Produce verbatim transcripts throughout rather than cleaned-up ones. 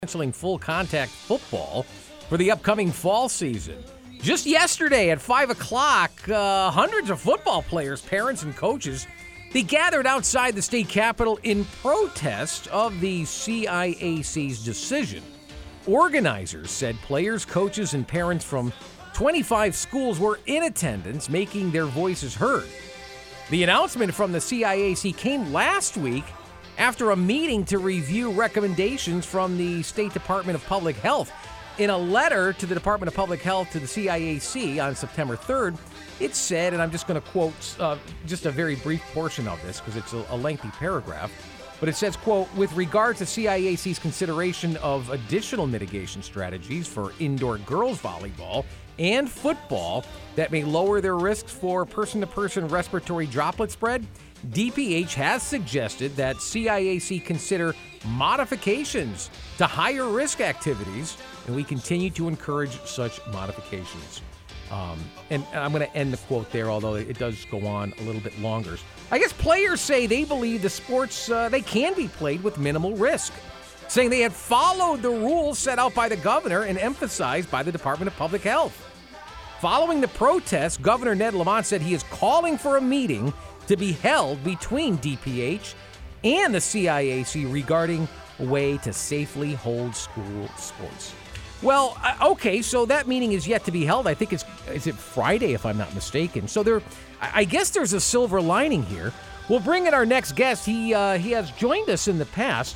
Canceling full contact football for the upcoming fall season. Just yesterday at five o'clock, uh, hundreds of football players, parents, and coaches, they gathered outside the state capitol in protest of the C I A C's decision. Organizers said players, coaches, and parents from twenty-five schools were in attendance, making their voices heard. The announcement from the C I A C came last week after a meeting to review recommendations from the State Department of Public Health. In a letter to the Department of Public Health to the C I A C on September third, it said, and I'm just going to quote uh, just a very brief portion of this because it's a, a lengthy paragraph, but it says, quote, with regard to C I A C's consideration of additional mitigation strategies for indoor girls volleyball and football that may lower their risks for person-to-person respiratory droplet spread, D P H has suggested that C I A C consider modifications to higher risk activities, and we continue to encourage such modifications. Um, and I'm going to end the quote there, although it does go on a little bit longer. I guess players say they believe the sports, uh, they can be played with minimal risk, saying they had followed the rules set out by the governor and emphasized by the Department of Public Health. Following the protest, Governor Ned Lamont said he is calling for a meeting to be held between D P H and the C I A C regarding a way to safely hold school sports. Well, uh, okay, so that meeting is yet to be held. I think it's, is it Friday, if I'm not mistaken? So there, I guess there's a silver lining here. We'll bring in our next guest. He uh, he has joined us in the past.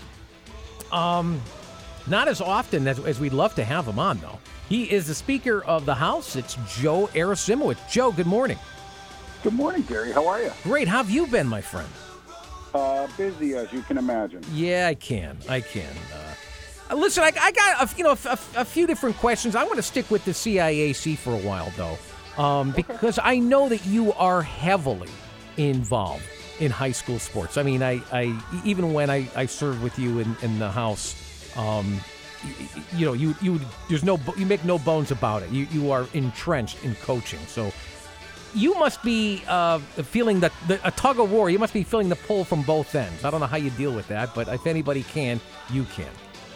Um, not as often as, as we'd love to have him on, though. He is the Speaker of the House. It's Joe Arosimowicz. Joe, good morning. Good morning, Gary. How are you? Great. How have you been, my friend? Uh, busy, as you can imagine. Yeah, I can. I can. Uh, listen, I, I got a, you know a, a, a few different questions. I want to stick with the C I A C for a while, though, um, Okay. because I know that you are heavily involved in high school sports. I mean, I, I even when I, I served with you in, in the House, um, you, you know, you you there's no you make no bones about it. You you are entrenched in coaching, so. You must be uh, feeling the, the, a tug of war. You must be feeling the pull from both ends. I don't know how you deal with that, but if anybody can, you can.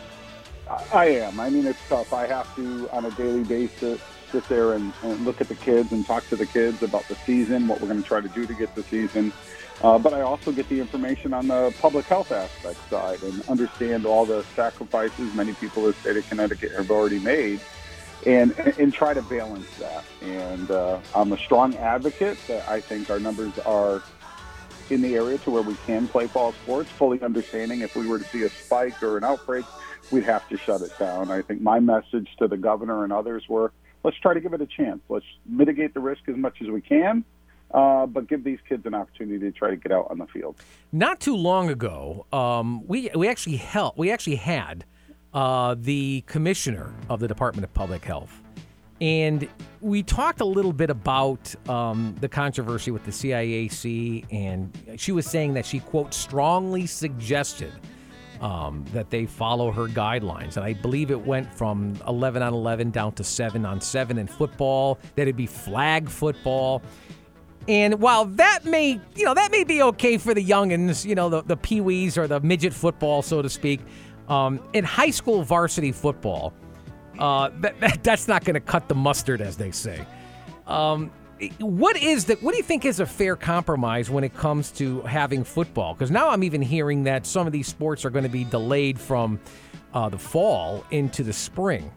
I am. I mean, it's tough. I have to, on a daily basis, sit there and, and look at the kids and talk to the kids about the season, what we're going to try to do to get the season. Uh, but I also get the information on the public health aspect side and understand all the sacrifices many people in the state of Connecticut have already made. And, and try to balance that. And uh, I'm a strong advocate that I think our numbers are in the area to where we can play fall sports, fully understanding if we were to see a spike or an outbreak, we'd have to shut it down. I think my message to the governor and others were, let's try to give it a chance. Let's mitigate the risk as much as we can, uh, but give these kids an opportunity to try to get out on the field. Not too long ago, um, we we actually held, we actually had Uh, the commissioner of the Department of Public Health. And we talked a little bit about um, the controversy with the C I A C, and she was saying that she, quote, strongly suggested um, that they follow her guidelines. And I believe it went from eleven on eleven down to seven on seven in football, that it'd be flag football. And while that may, you know, that may be okay for the youngins, you know, the, the peewees or the midget football, so to speak, Um, in high school varsity football, uh, that, that that's not going to cut the mustard, as they say. Um, what is the, What do you think is a fair compromise when it comes to having football? Because now I'm even hearing that some of these sports are going to be delayed from uh, the fall into the spring.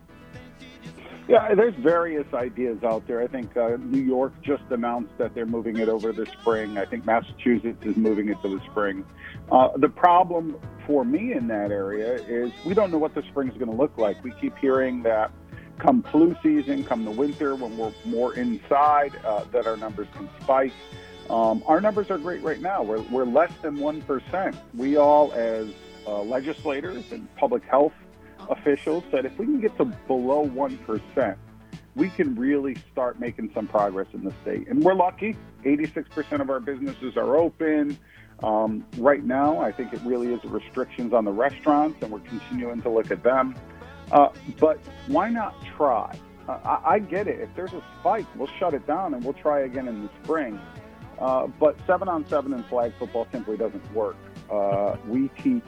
Yeah, there's various ideas out there. I think uh, New York just announced that they're moving it over the spring. I think Massachusetts is moving it to the spring. Uh, the problem for me in that area is we don't know what the spring is going to look like. We keep hearing that come flu season, come the winter, when we're more inside, uh, that our numbers can spike. Um, our numbers are great right now. We're, we're less than one percent. We all, as uh, legislators and public health officials, said if we can get to below one percent, we can really start making some progress in the state. And we're lucky. eighty-six percent of our businesses are open. Um, right now, I think it really is the restrictions on the restaurants, and we're continuing to look at them. Uh, but why not try? Uh, I, I get it. If there's a spike, we'll shut it down, and we'll try again in the spring. Uh, but seven on seven in flag football simply doesn't work. Uh, we teach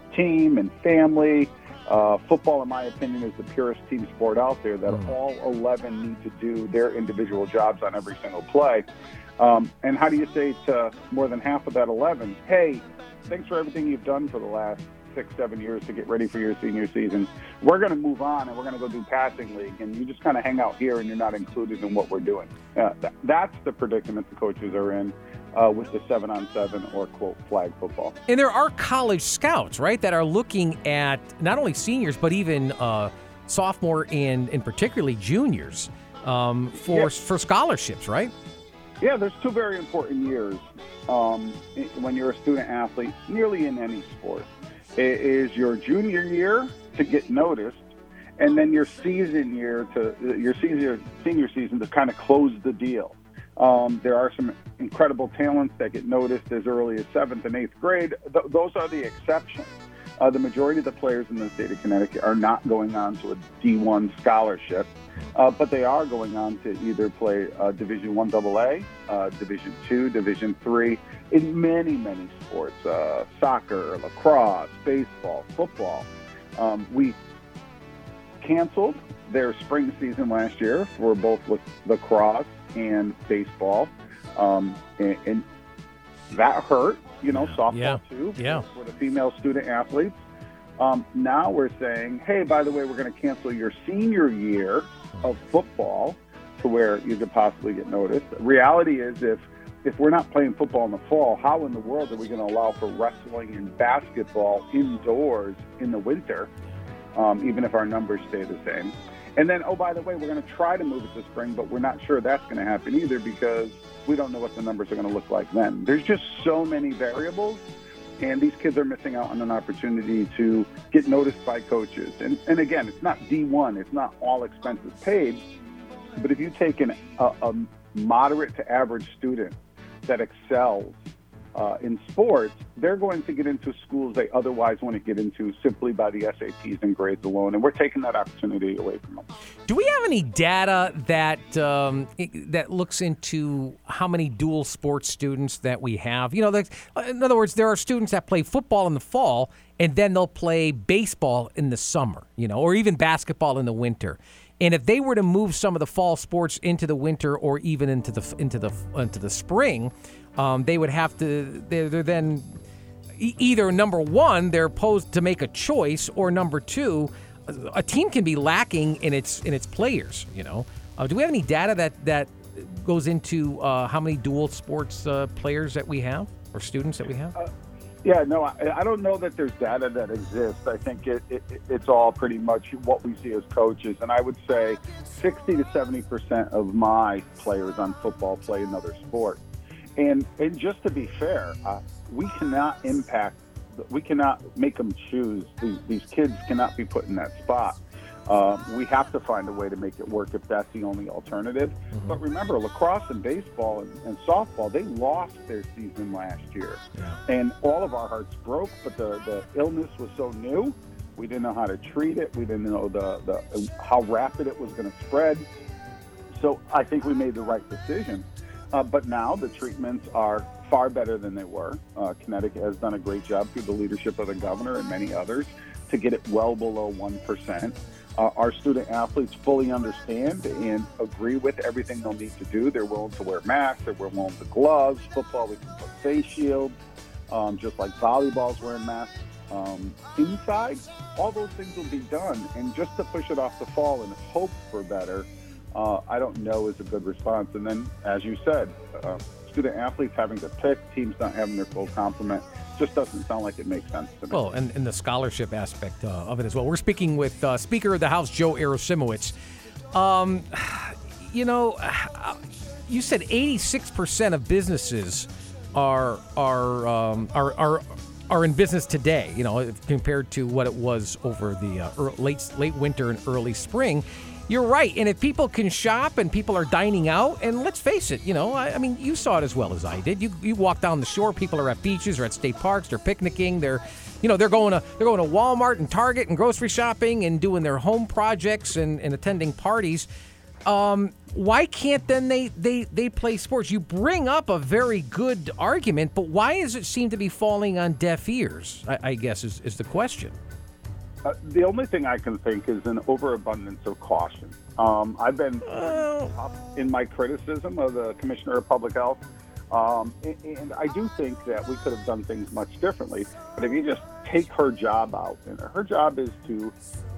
team and family. Uh, football, in my opinion, is the purest team sport out there, that Mm. all eleven need to do their individual jobs on every single play. Um, and how do you say to more than half of that eleven, hey, thanks for everything you've done for the last six, seven years to get ready for your senior season. We're going to move on and we're going to go do passing league, and you just kind of hang out here and you're not included in what we're doing. Uh, th- that's the predicament the coaches are in uh, with the seven on seven or, quote, flag football. And there are college scouts, right, that are looking at not only seniors, but even uh, sophomore and, and particularly juniors um, for Yeah. for scholarships, right? Yeah, there's two very important years um, when you're a student athlete, nearly in any sport. It is your junior year to get noticed, and then your season year to your senior senior season to kind of close the deal. Um, there are some incredible talents that get noticed as early as seventh and eighth grade. Th- those are the exceptions. Uh, the majority of the players in the state of Connecticut are not going on to a D one scholarship, uh, but they are going on to either play uh, Division One double A, uh, Division Two, Division Three, in many, many sports: uh, soccer, lacrosse, baseball, football. Um, we canceled their spring season last year for both lac- lacrosse and baseball, um, and, and that hurt. You know, softball Yeah. too, Yeah. for the female student athletes. Um, now we're saying, hey, by the way, we're going to cancel your senior year of football to where you could possibly get noticed. The reality is, if if we're not playing football in the fall, how in the world are we going to allow for wrestling and basketball indoors in the winter, um, even if our numbers stay the same? And then, oh, by the way, we're going to try to move it to spring, but we're not sure that's going to happen either because we don't know what the numbers are going to look like then. There's just so many variables, and these kids are missing out on an opportunity to get noticed by coaches. And, and again, it's not D one. It's not all expenses paid. But if you take an, a, a moderate to average student that excels uh, in sports, they're going to get into schools they otherwise wouldn't get into simply by the S A Ts and grades alone. And we're taking that opportunity away from them. Do we have any data that um, that looks into how many dual sports students that we have? You know, like, in other words, there are students that play football in the fall and then they'll play baseball in the summer, you know, or even basketball in the winter. And if they were to move some of the fall sports into the winter or even into the into the into the spring, um, they would have to. They're, they're then e- either number one, they're posed to make a choice, or number two, a team can be lacking in its in its players. You know, uh, do we have any data that that goes into uh, how many dual sports uh, players that we have or students that we have? Uh, Yeah, no, I, I don't know that there's data that exists. I think it, it, it's all pretty much what we see as coaches. And I would say sixty to seventy percent of my players on football play another sport. And and just to be fair, uh, we cannot impact, we cannot make them choose. These, these kids cannot be put in that spot. Uh, we have to find a way to make it work if that's the only alternative. Mm-hmm. But remember, lacrosse and baseball and, and softball, they lost their season last year. Yeah. And all of our hearts broke, but the, the illness was so new. We didn't know how to treat it. We didn't know the, the how rapid it was going to spread. So I think we made the right decision. Uh, but now the treatments are far better than they were. Uh, Connecticut has done a great job through the leadership of the governor and many others to get it well below one percent. Uh, our student athletes fully understand and agree with everything they'll need to do. They're willing to wear masks. They're willing to gloves. Football, we can put face shields, um, just like volleyball's wearing masks. Um, inside, all those things will be done. And just to push it off the fall and hope for better, uh, I don't know is a good response. And then, as you said, uh, student athletes having to pick, teams not having their full complement, just doesn't sound like it makes sense to me. Well, and, and the scholarship aspect uh, of it as well. We're speaking with uh, Speaker of the House, Joe Arosimowicz. Um, you know, you said eighty-six percent of businesses are are um, are are are in business today. You know, compared to what it was over the uh, early, late late winter and early spring. You're right. And if people can shop and people are dining out, and let's face it, you know, I, I mean, you saw it as well as I did. You you walk down the shore, people are at beaches or at state parks, they're picnicking, they're, you know, they're going to they're going to Walmart and Target and grocery shopping and doing their home projects and, and attending parties. um, why can't then they, they, they play sports? You bring up a very good argument, but why does it seem to be falling on deaf ears, I, I guess is, is the question. Uh, the only thing I can think is an overabundance of caution. Um, I've been Oh. tough in my criticism of the Commissioner of Public Health, um, and, and I do think that we could have done things much differently. But if you just take her job out, and her job is to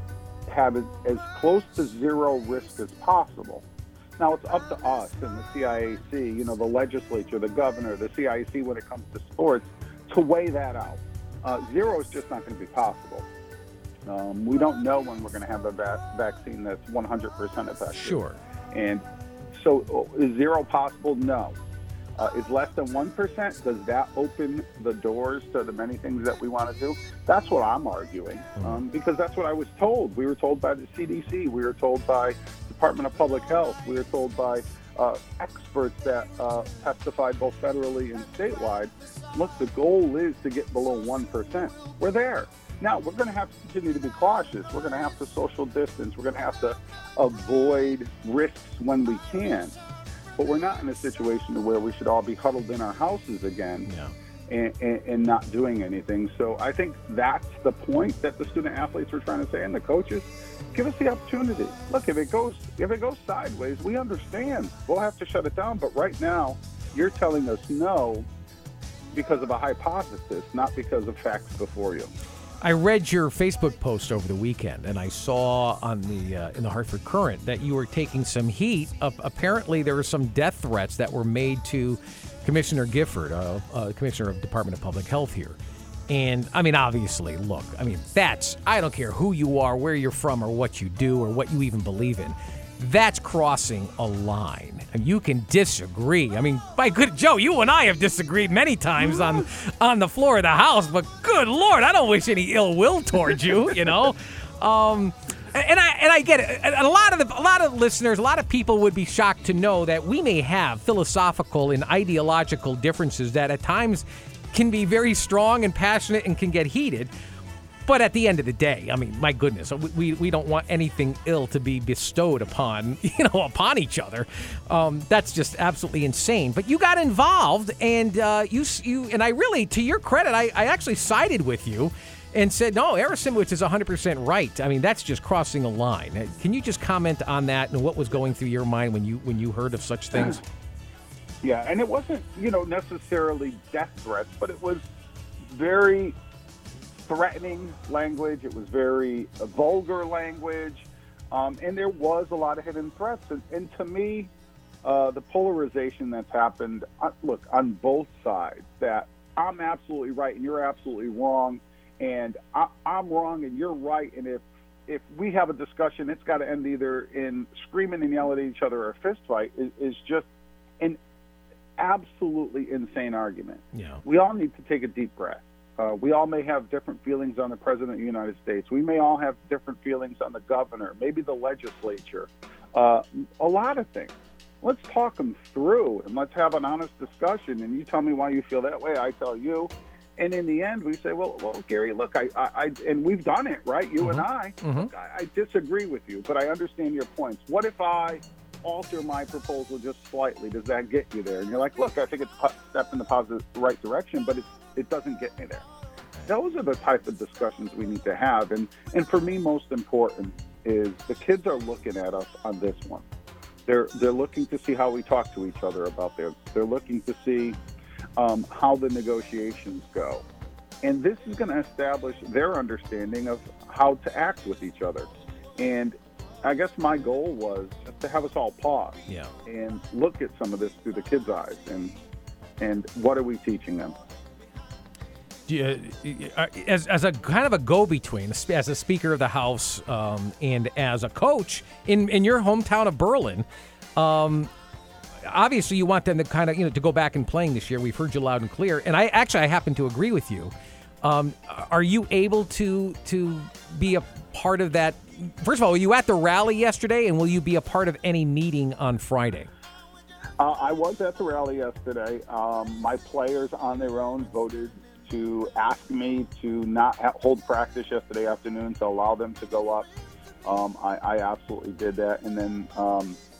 have it as close to zero risk as possible. Now, it's up to us and the C I A C, you know, the legislature, the governor, the C I A C when it comes to sports, to weigh that out. Uh, zero is just not going to be possible. Um, we don't know when we're going to have a va- vaccine that's one hundred percent effective. Sure. And so is zero possible? No. Uh, is less than one percent? Does that open the doors to the many things that we want to do? That's what I'm arguing, um, because that's what I was told. We were told by the C D C. We were told by Department of Public Health. We were told by uh, experts that uh, testified both federally and statewide. Look, the goal is to get below one percent. We're there. Now, we're going to have to continue to be cautious. We're going to have to social distance. We're going to have to avoid risks when we can. But we're not in a situation where we should all be huddled in our houses again Yeah. and, and, and not doing anything. So I think that's the point that the student athletes were trying to say, and the coaches. Give us the opportunity. Look, if it goes if it goes sideways, we understand. We'll have to shut it down. But right now, you're telling us no because of a hypothesis, not because of facts before you. I read your Facebook post over the weekend, and I saw on the uh, in the Hartford Courant that you were taking some heat. Uh, apparently, there were some death threats that were made to Commissioner Gifford, uh, uh, Commissioner of Department of Public Health here. And, I mean, obviously, look, I mean, that's, I don't care who you are, where you're from, or what you do, or what you even believe in. That's crossing a line. And you can disagree. I mean, by good Joe, you and I have disagreed many times on on the floor of the house, but good Lord, I don't wish any ill will towards you, you know? Um, and I and I get it. A lot of the, a lot of listeners, a lot of people would be shocked to know that we may have philosophical and ideological differences that at times can be very strong and passionate and can get heated. But at the end of the day, I mean, my goodness, we we don't want anything ill to be bestowed upon, you know, upon each other. Um, that's just absolutely insane. But you got involved, and uh, you you and I really, to your credit, I, I actually sided with you and said, no, Arasimowicz is one hundred percent right. I mean, that's just crossing a line. Can you just comment on that and what was going through your mind when you when you heard of such things? Yeah, and it wasn't, you know, necessarily death threats, but it was very threatening language. It was very uh, vulgar language, um, and there was a lot of hidden threats. And, and to me, uh, the polarization that's happened, uh, look, on both sides, that I'm absolutely right and you're absolutely wrong, and I, I'm wrong and you're right, and if if we have a discussion, it's got to end either in screaming and yelling at each other or a fist fight, is, is just an absolutely insane argument. Yeah. We all need to take a deep breath. Uh, we all may have different feelings on the President of the United States. We may all have different feelings on the governor, maybe the legislature, uh, a lot of things. Let's talk them through and let's have an honest discussion. And you tell me why you feel that way. I tell you. And in the end, we say, well, well, Gary, look, I, I, I and we've done it, right? You Mm-hmm. and I, Mm-hmm. look, I, I disagree with you, but I understand your points. What if I alter my proposal just slightly? Does that get you there? And you're like, look, I think it's a step in the positive, right direction, but it's, it doesn't get me there. Those are the type of discussions we need to have. And, and for me, most important is the kids are looking at us on this one. They're, they're looking to see how we talk to each other about this. They're looking to see um, how the negotiations go. And this is going to establish their understanding of how to act with each other. And I guess my goal was just to have us all pause Yeah. and look at some of this through the kids' eyes. And, and what are we teaching them? Uh, as as a kind of a go-between, as a Speaker of the House um, and as a coach in, in your hometown of Berlin, um, obviously you want them to kind of, you know, to go back and playing this year. We've heard you loud and clear, and I actually I happen to agree with you. Um, are you able to to be a part of that? First of all, were you at the rally yesterday, and will you be a part of any meeting on Friday? Uh, I was at the rally yesterday. Um, my players on their own voted to ask me to not ha- hold practice yesterday afternoon to allow them to go up. Um, I, I absolutely did that. And then um,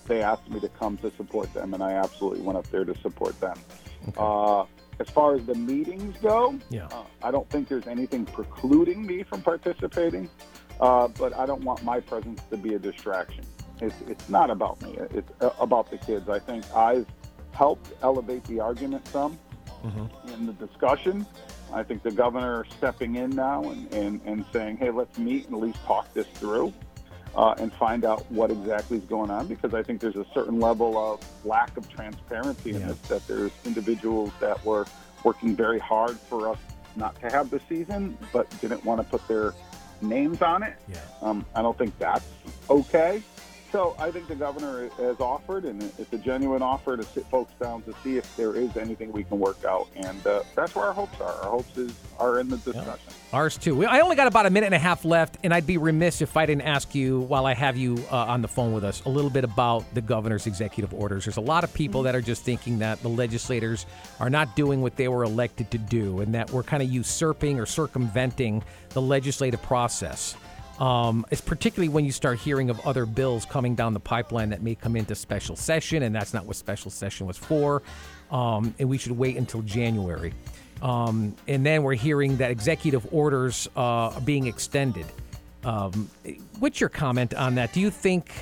they asked me to come to support them, and I absolutely went up there to support them. Okay. Uh, as far as the meetings go, yeah. uh, I don't think there's anything precluding me from participating, uh, but I don't want my presence to be a distraction. It's, it's not about me. It's about the kids. I think I've helped elevate the argument some mm-hmm. in the discussion. I think the governor stepping in now and, and, and saying, hey, let's meet and at least talk this through uh, and find out what exactly is going on, because I think there's a certain level of lack of transparency in yeah. this, that there's individuals that were working very hard for us not to have the season, but didn't want to put their names on it. Yeah. Um, I don't think that's okay. So I think the governor has offered, and it's a genuine offer to sit folks down to see if there is anything we can work out. And uh, that's where our hopes are. Our hopes is, are in the discussion. Yeah. Ours too. We, I only got about a minute and a half left, and I'd be remiss if I didn't ask you, while I have you uh, on the phone with us, a little bit about the governor's executive orders. There's a lot of people that are just thinking that the legislators are not doing what they were elected to do, and that we're kind of usurping or circumventing the legislative process. Um, it's particularly when you start hearing of other bills coming down the pipeline that may come into special session, and that's not what special session was for, um, and we should wait until January. Um, and then we're hearing that executive orders uh, are being extended. Um, what's your comment on that? Do you think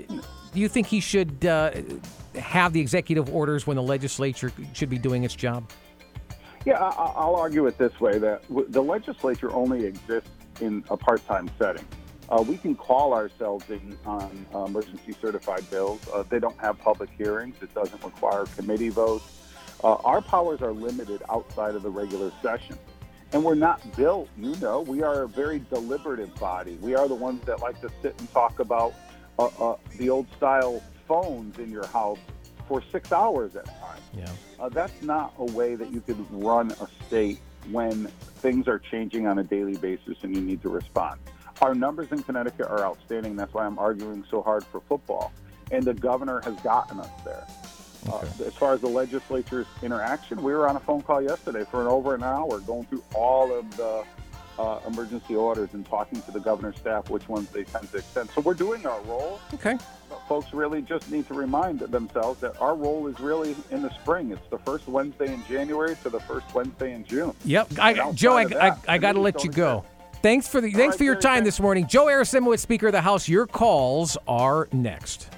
do you think he should uh, have the executive orders when the legislature should be doing its job? Yeah, I, I'll argue it this way, that w- the legislature only exists in a part-time setting. Uh, we can call ourselves in on uh, emergency certified bills. Uh, they don't have public hearings. It doesn't require committee votes. Uh, our powers are limited outside of the regular session. And we're not built, you know, we are a very deliberative body. We are the ones that like to sit and talk about uh, uh, the old style phones in your house for six hours at a time. Yeah. Uh, that's not a way that you could run a state when things are changing on a daily basis and you need to respond. Our numbers in Connecticut are outstanding. That's why I'm arguing so hard for football. And the governor has gotten us there. Okay. Uh, as far as the legislature's interaction, we were on a phone call yesterday for an over an hour going through all of the uh, emergency orders and talking to the governor's staff which ones they tend to extend. So we're doing our role. Okay. But folks really just need to remind themselves that our role is really in the spring. It's the first Wednesday in January to the first Wednesday in June. Yep. I, Joe, I, that, I, I got to let you go. Thanks for the thanks right, for your time this morning. Joe Airasimowicz, Speaker of the House. Your calls are next.